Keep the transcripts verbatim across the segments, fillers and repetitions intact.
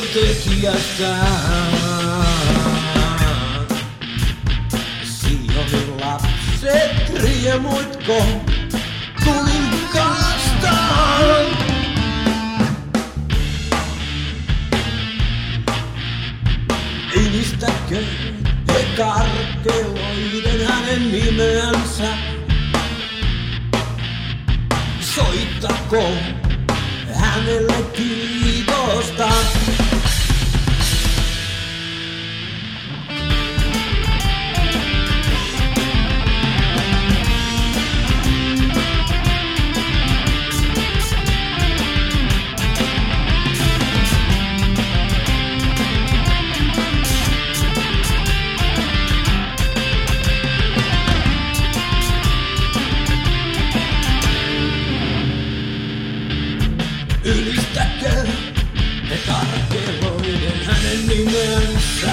tekijästään. Sionin lapset riemuitko kuninkaastaan? Ylistäkö te karkeloiden hänen nimeänsä? Soittako hänelle kiitosta? Ylistäkö te karkeloiden hänen nimensä?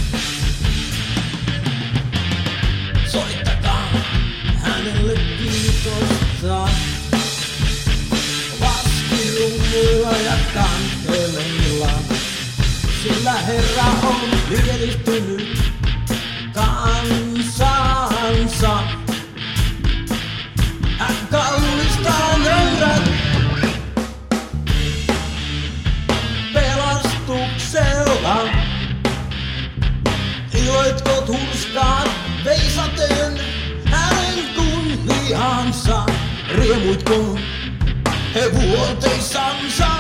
Soittakaa hänelle kiitosta. Vaskirunguilla ja kanteleilla, sillä Herra on mielistynyt kansansa. Hän kallistaa nöyrät pelastuksella. Iloitko turskaan veisaten hänen kunniansa? Riemuitko he vuoteissansa?